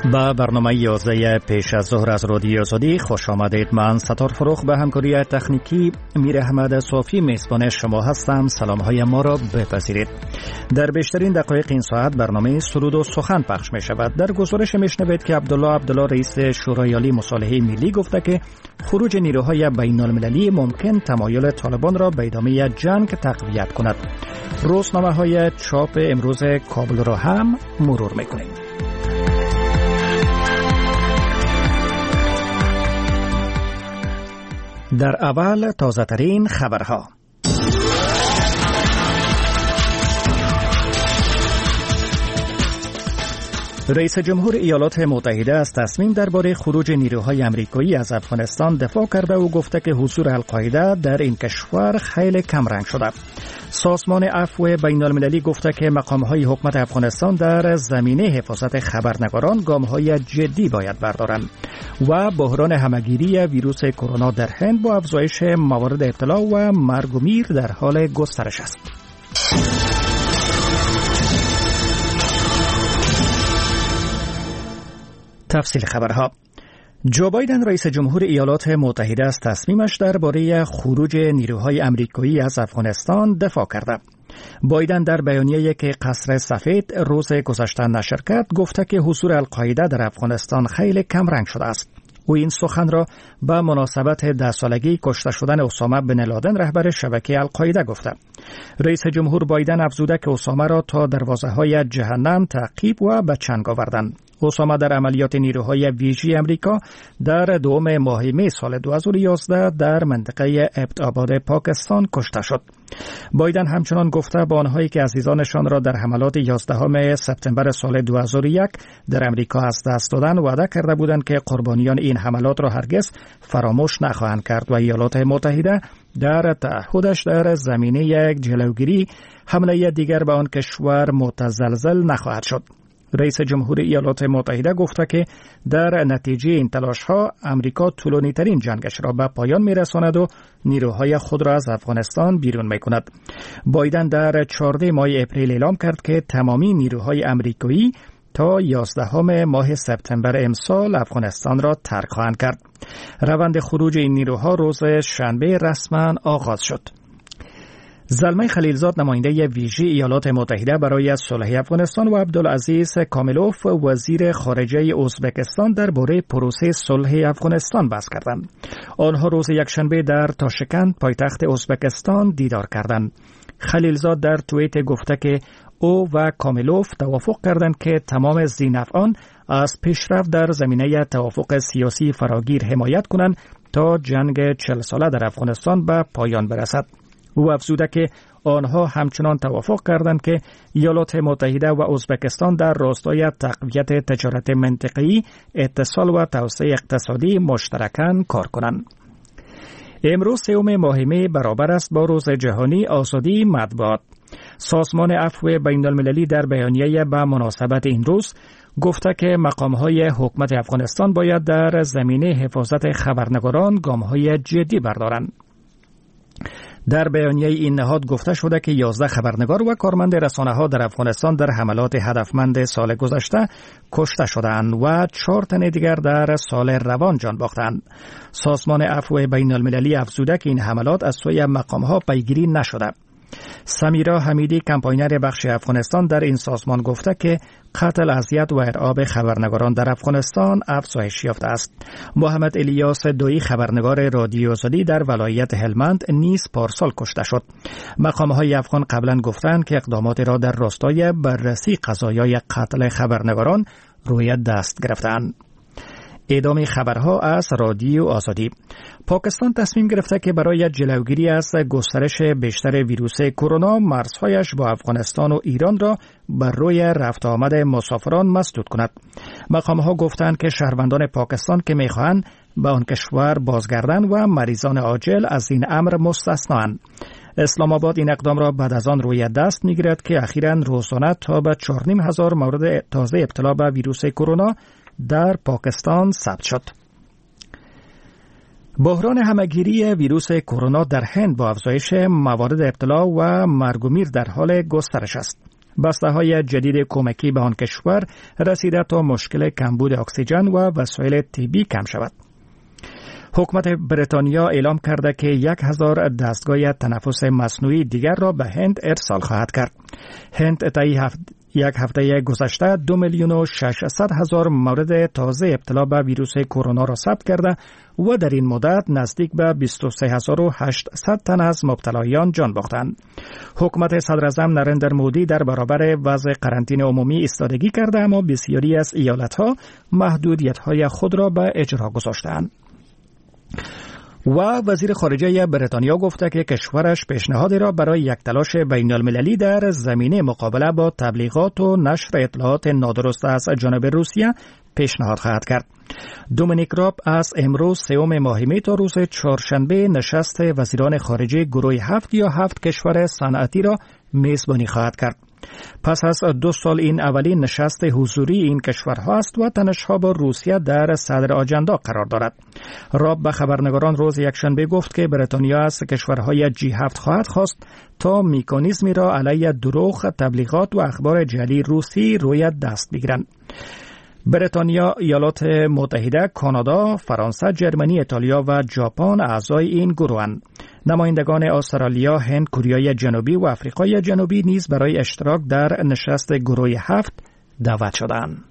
با برنامه 11 پیش از ظهر از رادیو آزادی خوش آمدید. من ستار فروخ به همکاری تکنیکی میر احمد صافی میزبان شما هستم. سلام های ما را بپذیرید. در بیشترین دقایق این ساعت برنامه سرود و سخن پخش می شود. در گزارش میشنوید که عبدالله رئیس شورای عالی مصالحه ملی گفته که خروج نیروهای بین المللی ممکن تمایل طالبان را به ادامه جنگ تقویت کند. روزنامه های چاپ امروز کابل را هم مرور میکنیم. در اول تازه ترین خبرها. رئیس جمهور ایالات متحده از تصمیم درباره خروج نیروهای آمریکایی از افغانستان دفاع کرده و گفته که حضور القاعده در این کشور خیلی کم رنگ شده. سازمان عفو بین المللی گفته که مقام‌های حکومت افغانستان در زمینه حفاظت خبرنگاران گام‌های جدی باید بردارند و بحران همه‌گیری ویروس کرونا در هند با افزایش موارد ابتلا و مرگ و میر در حال گسترش است. تفصیل خبرها. جو بایدن رئیس جمهور ایالات متحده از تصمیمش درباره خروج نیروهای آمریکایی از افغانستان دفاع کرده. بایدن در بیانیه‌ای که قصر سفید روز گذشته نشر کرد گفته که حضور القاعده در افغانستان خیلی کم رنگ شده است. او این سخن را به مناسبت 10 سالگی کشته شدن اسامه بن لادن رهبر شبکه القاعده گفته. رئیس جمهور بایدن افزوده که اسامه را تا دروازه‌های جهنم تعقیب و به چنگ آوردند. اسامه در عملیات نیروهای ویژه امریکا در دوم ماه می سال 2011 در منطقه ابت‌آباد پاکستان کشته شد. بایدن همچنان گفته با آنهایی که عزیزانشان را در حملات 11 سپتامبر سال 2001 در امریکا از دست دادند وعده کرده بودند که قربانیان این حملات را هرگز فراموش نخواهند کرد و ایالات متحده در تعهدش در زمینه جلوگیری حمله دیگر به آن کشور متزلزل نخواهد شد. رئیس جمهور ایالات متحده گفته که در نتیجه این تلاش‌ها امریکا طولانی‌ترین جنگش را به پایان می‌رساند و نیروهای خود را از افغانستان بیرون می‌کند. بایدن در 14 ماه اپریل اعلام کرد که تمامی نیروهای امریکایی تا 11 ماه سپتامبر امسال افغانستان را ترک خواهند کرد. روند خروج این نیروها روز شنبه رسما آغاز شد. زلمه خلیلزاد نماینده ویژه ایالات متحده برای صلح افغانستان و عبدالعزیز کاملوف وزیر خارجه ازبکستان درباره پروسه صلح افغانستان بحث کردند. آنها روز یکشنبه در تاشکند پایتخت ازبکستان دیدار کردند. خلیلزاد در توییت گفته که او و کاملوف توافق کردند که تمام ذی‌نفعان از پیشرفت در زمینه توافق سیاسی فراگیر حمایت کنند تا جنگ 40 ساله در افغانستان به پایان برسد. او افزوده که آنها همچنان توافق کردند که ایالات متحده و ازبکستان در راستای تقویت تجارت منطقه‌ای، اتصال و توسعه اقتصادی مشترکاً کار کنند. امروز 3 ماه می برابر است با روز جهانی آزادی مطبوعات. سازمان عفو بین المللی در بیانیه به مناسبت این روز گفته که مقام‌های حکومت افغانستان باید در زمینه حفاظت خبرنگاران گام‌های جدی بردارند. در بیانیه این نهاد گفته شده که 11 خبرنگار و کارمند رسانه‌ها در افغانستان در حملات هدفمند سال گذشته کشته شدند و 4 تن دیگر در سال روان جان باختند. سازمان عفو بین المللی افزوده که این حملات از سوی مقام‌ها پیگیری نشده. سمیرا حمیدی کمپاینر بخش افغانستان در این سازمان گفته که قتل، اذیت و ارعاب خبرنگاران در افغانستان افزایش یافته است. محمد الیاس دویی خبرنگار رادیو آزادی در ولایت هلمند نیز پارسال کشته شد. مقام‌های افغان قبلا گفتند که اقدامات را در راستای بررسی قضایای قتل خبرنگاران روی دست گرفتند. ادامه خبرها از رادیو آزادی. پاکستان تصمیم گرفته که برای جلوگیری از گسترش بیشتر ویروس کرونا مرزهایش با افغانستان و ایران را بر روی رفت آمد مسافران مسدود کند. مقام‌ها گفتند که شهروندان پاکستان که می‌خواهند به آن کشور بازگردند و مریضان عاجل از این امر مستثنااند. اسلام آباد این اقدام را بعد از آن روی دست می‌گیرد که اخیراً روزانه تا به 4,500 مورد تازه ابتلا به ویروس کرونا در پاکستان ثبت شد. بحران همه‌گیری ویروس کرونا در هند با افزایش موارد ابتلا و مرگ و میر در حال گسترش است. بسته‌های جدید کمکی به آن کشور رسیده تا مشکل کمبود اکسیژن و وسایل طبی کم شود. حکومت بریتانیا اعلام کرده که 1000 دستگاه تنفس مصنوعی دیگر را به هند ارسال خواهد کرد. هند طی یک هفته گذشته 2,600,000 مورد تازه ابتلا به ویروس کرونا را ثبت کرده و در این مدت نزدیک به 23,800 تن از مبتلایان جان باختند. حکومت صدراعظم نریندر مودی در برابر وضع قرنطینه عمومی ایستادگی کرده، اما بسیاری از ایالت‌ها محدودیت‌های خود را به اجرا گذاشتند. و وزیر خارجه بریتانیا گفته که کشورش پیشنهادی را برای یک تلاش بین المللی در زمینه مقابله با تبلیغات و نشر اطلاعات نادرست از جانب روسیه پیشنهاد خواهد کرد. دومینیک راب از امروز 3 ماه می تا روز چهارشنبه نشست وزیران خارجه گروه 7 یا 7 کشور صنعتی را میزبانی خواهد کرد. پس از 2 سال این اولین نشست حضوری این کشورها است و تنش‌ها با روسیه در صدر آجندا قرار دارد. راب به خبرنگاران روز یکشنبه گفت که بریتانیا از کشورهای G7 خواهد خواست تا مکانیزمی را علیه دروغ، تبلیغات و اخبار جعلی روسی روی دست بگیرند. بریتانیا، ایالات متحده، کانادا، فرانسه، جرمنی، ایتالیا و ژاپن اعضای این گروهند. نمایندگان استرالیا، هند، کره جنوبی و آفریقای جنوبی نیز برای اشتراک در نشست گروه 7 دعوت شدند.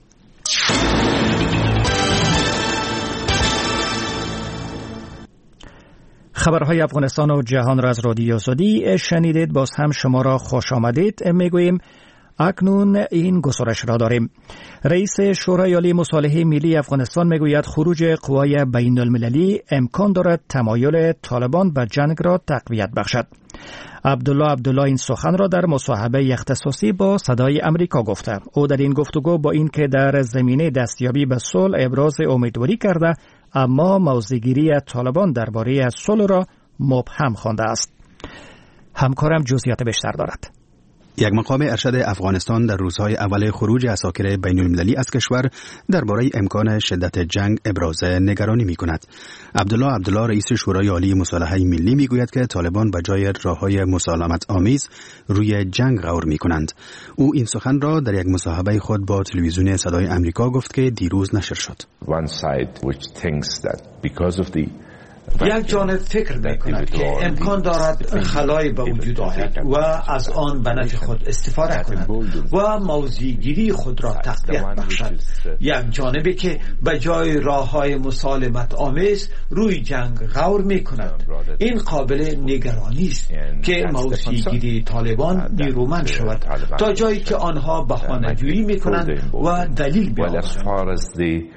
خبرهای افغانستان و جهان را از رادیو زدی شنیدید. باز هم شما را خوش آمدید میگوییم. اکنون این گزارش را داریم. رئیس شورای عالی مصالحه ملی افغانستان میگوید خروج قوای بین المللی امکان دارد تمایل طالبان به جنگ را تقویت بخشد. عبدالله این سخن را در مصاحبه اختصاصی با صدای امریکا گفته. او در این گفتگو با این که در زمینه دستیابی به صلح ابراز امیدواری کرده، اما موضع‌گیری طالبان درباره صلح را مبهم خوانده است. همکارم جزئیات بیشتر دارد. یک مقام ارشد افغانستان در روزهای اول خروج عساکر بین المللی از کشور درباره امکان شدت جنگ ابراز نگرانی می‌کند. عبدالله رئیس شورای عالی مصالحه ملی میگوید که طالبان به جای راه‌های مسالمت آمیز روی جنگ غور می‌کنند. او این سخن را در یک مصاحبه خود با تلویزیون صدای آمریکا گفت که دیروز نشر شد. یک جانب فکر می‌کند که امکان دارد خلایی به وجود آید و از آن به نفع خود استفاده کند و موضع‌گیری خود را تقویت بخشد. یک جانبی که به جای راه‌های مسالمت آمیز روی جنگ غور می‌کند. این قابل نگرانی است که موضع‌گیری طالبان نیرومند شود تا جایی که آنها بهانه‌جویی می‌کنند و دلیل بیاورند.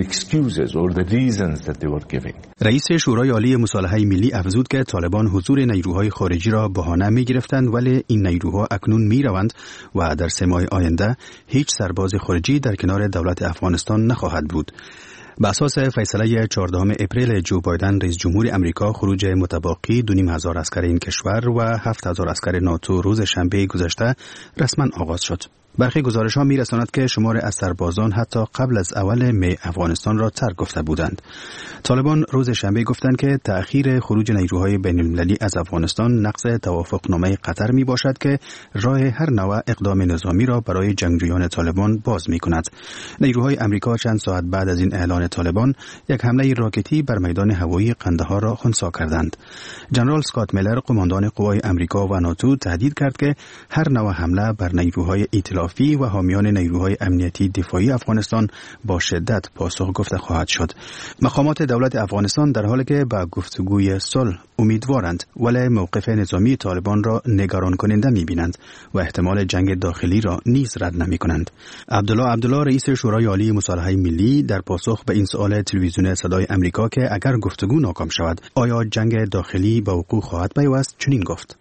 رئیس شورای عالی مصالحه ملی افزود که طالبان حضور نیروهای خارجی را بهانه می‌گرفتند، ولی این نیروها اکنون می‌روند و در 3 ماه آینده هیچ سرباز خارجی در کنار دولت افغانستان نخواهد بود. به اساس فیصله 14 اپریل جو بایدن رئیس جمهور امریکا، خروج متباقی 2,500 عسکر این کشور و 7,000 عسکر ناتو روز شنبه گذشته رسما آغاز شد. برخی گزارش‌ها می‌رساند که شمار از سربازان حتی قبل از اول می افغانستان را ترک گفته بودند. طالبان روز شنبه گفتند که تأخیر خروج نیروهای بین‌المللی از افغانستان نقض توافقنامه قطر میباشد که راه هر نوع اقدام نظامی را برای جنگجویان طالبان باز می‌کند. نیروهای امریکا چند ساعت بعد از این اعلان طالبان یک حمله راکتی بر میدان هوایی قندهار را خنثی کردند. ژنرال اسکات میلر، قماندان قوای امریکا و ناتو، تهدید کرد که هر نوع حمله بر نیروهای ائتلافی و حامیان نیروهای امنیتی دفاعی افغانستان با شدت پاسخ گفته خواهد شد. مقامات دولت افغانستان در حالی که به گفتگوی صلح امیدوارند، ولی موقف نظامی طالبان را نگران کننده می‌بینند و احتمال جنگ داخلی را نیز رد نمی‌کنند. عبدالله رئیس شورای عالی مصالحه ملی در پاسخ به این سوال تلویزیون صدای آمریکا که اگر گفتگو ناکام شود آیا جنگ داخلی به وقوع خواهد پیوست چنین گفت: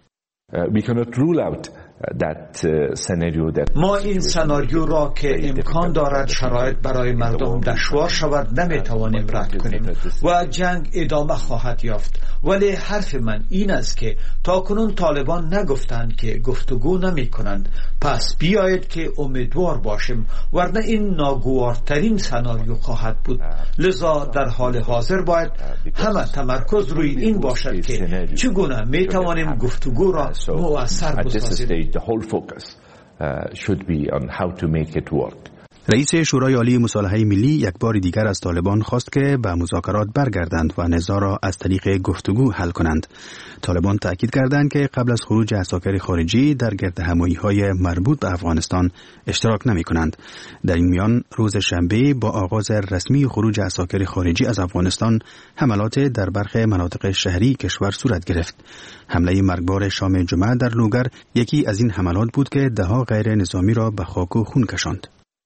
ما این سناریو را که امکان دارد شرایط برای مردم دشوار شود نمیتوانیم رد کنیم و جنگ ادامه خواهد یافت. ولی حرف من این است که تاکنون طالبان نگفتند که گفتگو نمی کنند. پس بیایید که امیدوار باشیم، ورنه این ناگوارترین سناریو خواهد بود. لذا در حال حاضر باید همه تمرکز روی این باشد که چگونه می توانیم گفتگو را مؤثر بسازیم. The whole focus should be on how to make it work. رئیس شورای عالی مصالحه ملی یک بار دیگر از طالبان خواست که به مذاکرات برگردند و نزاع را از طریق گفتگو حل کنند. طالبان تأکید کردند که قبل از خروج عساکر خارجی در گردهمایی‌های مربوط به افغانستان اشتراک نمی کنند. در این میان روز شنبه با آغاز رسمی خروج عساکر خارجی از افغانستان حملات در برخی مناطق شهری کشور صورت گرفت. حمله مرگبار شام جمعه در لوگر یکی از این حملات بود که ده‌ها غیر نظامی را به خاک و خون کشاند.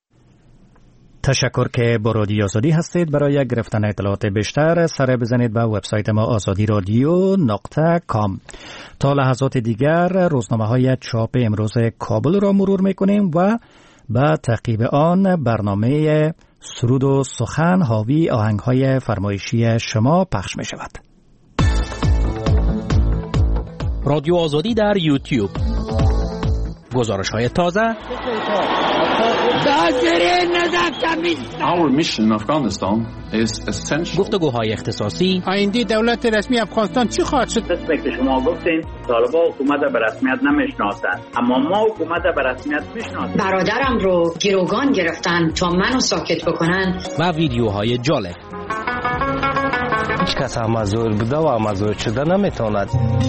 تشکر که با رادیو آزادی هستید. برای گرفتن اطلاعات بیشتر سر بزنید به وبسایت ما azadiradyo.com. تا لحظات دیگر روزنامه‌های چاپ امروز کابل را مرور می‌کنیم و به تعقیب آن برنامه سرود و سخن حاوی آهنگ‌های فرمایشی شما پخش می‌شود. رادیو آزادی در یوتیوب. گزارش‌های تازه. Our mission in Afghanistan is essential. گفتگوهای اختصاصی. آینده دولت رسمی افغانستان چی خواهد شد؟ مثل که شما گفتین طالبان حکومت به رسمیت نمیشناسند، اما ما حکومت به رسمیت میشناسیم. برادرم رو گروگان گرفتن تا منو ساکت بکنن. و ویدیوهای جالب. هیچ کس هم مزور بوده و مزور شده نمیتواند.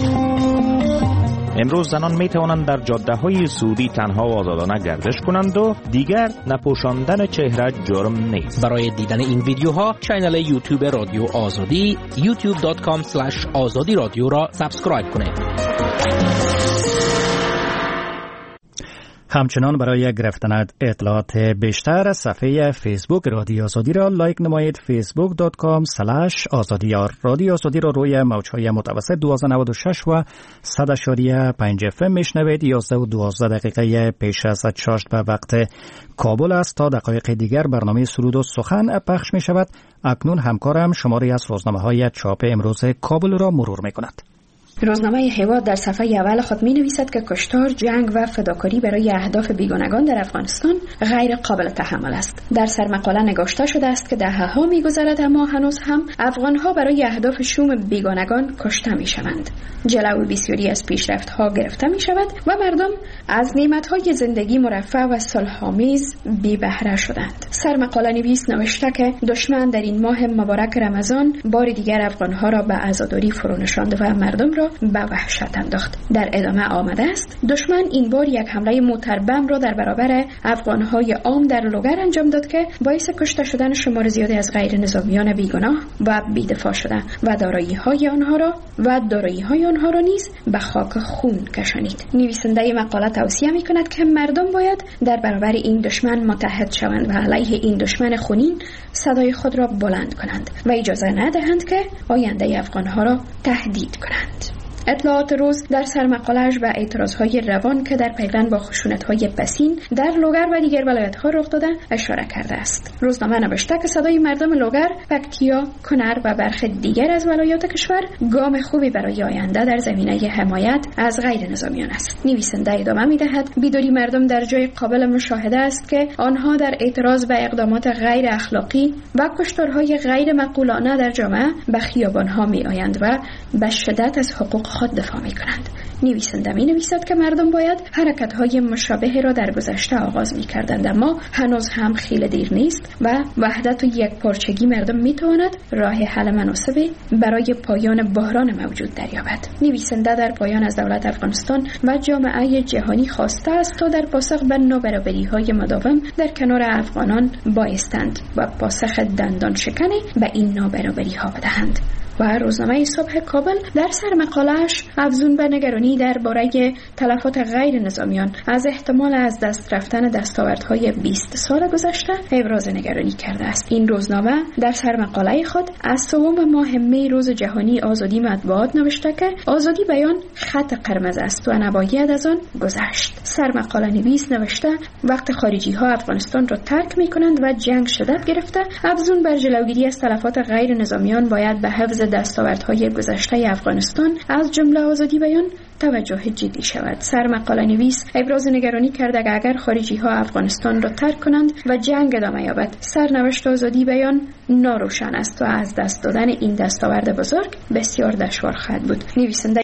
امروز زنان می توانند در جاده‌های سعودی تنها و آزادانه گردش کنند و دیگر نپوشاندن چهره جرم نیست. برای دیدن این ویدیوها کانال یوتیوب رادیو آزادی youtube.com/azadi رادیو را سابسکرایب کنید. همچنان برای گرفتن اطلاعات بیشتر صفحه فیسبوک رادیو آزادی را لایک نمایید. facebook.com/azadi. رادیو آزادی را روی موج‌های متوسط 1296 و 100.5 FM میشنوید. 11 و 12 دقیقه پیش از چاشت به وقت کابل است. تا دقایق دیگر برنامه سرود و سخن پخش می شود. اکنون همکارم شماری از روزنامه‌های چاپ امروز کابل را مرور می کند. روزنامه هوا در صفحه اول خود می نویسد که کشتار، جنگ و فداکاری برای اهداف بیگانگان در افغانستان غیر قابل تحمل است. در سرمقاله نگاشته شده است که دهه‌ها می‌گذرد اما هنوز هم افغان‌ها برای اهداف شوم بیگانگان کشته می‌شوند. جلوی بسیاری از پیشرفت‌ها گرفته می‌شود و مردم از نعمت‌های زندگی مرفه و صلح‌آمیز بی بهره شدند. سرمقاله نویس نوشته که دشمن در این ماه مبارک رمضان بار دیگر افغان‌ها را به عزاداری فرونشاند و مردم را به وحشت انداخت. در ادامه آمده است دشمن این بار یک حمله موتربم را در برابر افغان‌های عام در لوگر انجام داد که باعث کشته شدن شمار زیادی از غیر نظامیان بیگناه و بی‌دفاع شده و دارایی‌های آنها را نیز به خاک خون کشانید. نویسنده مقاله توصیه می‌کند که مردم باید در برابر این دشمن متحد شوند و علیه این دشمن خونین صدای خود را بلند کنند و اجازه ندهند که آینده افغان‌ها را تهدید کنند. اطلاعات روز در سرمقاله‌اش و اعتراضهای روان که در پیوند با خشونت‌های بسیط در لوگر و دیگر ولایت‌ها رخ داده اشاره کرده است. روزنامه نوشته که صدای مردم لوگر، پکتیا، کنر و برخی دیگر از ولایات کشور گام خوبی برای آینده در زمینه حمایت از غیر نظامیان است. نویسنده ادامه می‌دهد بیداری مردم در جای قابل مشاهده است که آنها در اعتراض به اقدامات غیر اخلاقی و کشتارهای غیر معقولانه در جامعه به خیابان‌ها می‌آیند و به شدت از حقوق خود دفاع می‌کنند. نویسنده می‌نویسد که مردم باید حرکت‌های مشابه را در گذشته آغاز می‌کردند اما هنوز هم خیلی دیر نیست و وحدت و یکپارچگی مردم می‌تواند راه حل مناسبی برای پایان بحران موجود دریابد. نویسنده در پایان از دولت افغانستان و جامعه جهانی خواسته است تا در پاسخ به نابرابری‌های مداوم در کنار افغانان بایستند و پاسخ دندان شکنی به این نابرابری‌ها بدهند. و روزنامه صبح کابل در سرمقاله‌اش افزون به نگرانی درباره تلفات غیر نظامیان از احتمال از دست رفتن دستاوردهای 20 سال گذشته ابراز نگرانی کرده است. این روزنامه در سرمقاله خود از سوم ماه می روز جهانی آزادی مطبوعات نوشته که آزادی بیان خط قرمز است و نباید از آن گذشت. سرمقاله نویس نوشته وقت خارجی‌ها افغانستان را ترک می‌کنند و جنگ شدت گرفته، افزون بر جلوگیری از تلفات غیر نظامیان باید به حفظ دستاوردهای گذشته افغانستان از جمله آزادی بیان توجه جدی شود. سرمقاله نویس ابراز نگرانی کرده که اگر خارجی ها افغانستان را ترک کنند و جنگ ادامه یابد سرنوشت آزادی بیان ناروشن است و از دست دادن این دستاورد بزرگ بسیار دشوار خواهد بود. نویسنده